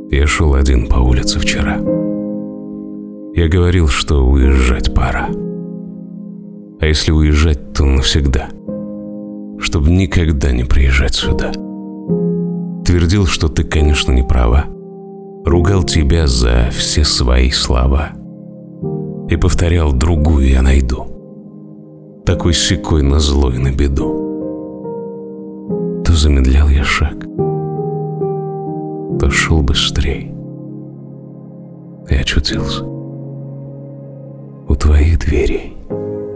Я шел один по улице вчера. Я говорил, что уезжать пора. А если уезжать, то навсегда, чтобы никогда не приезжать сюда. Твердил, что ты, конечно, не права. Ругал тебя за все свои слова. И повторял: другую я найду. Такой-сякой на зло и на беду. То замедлял я шаг, то шел быстрей. И очутился у твоих дверей.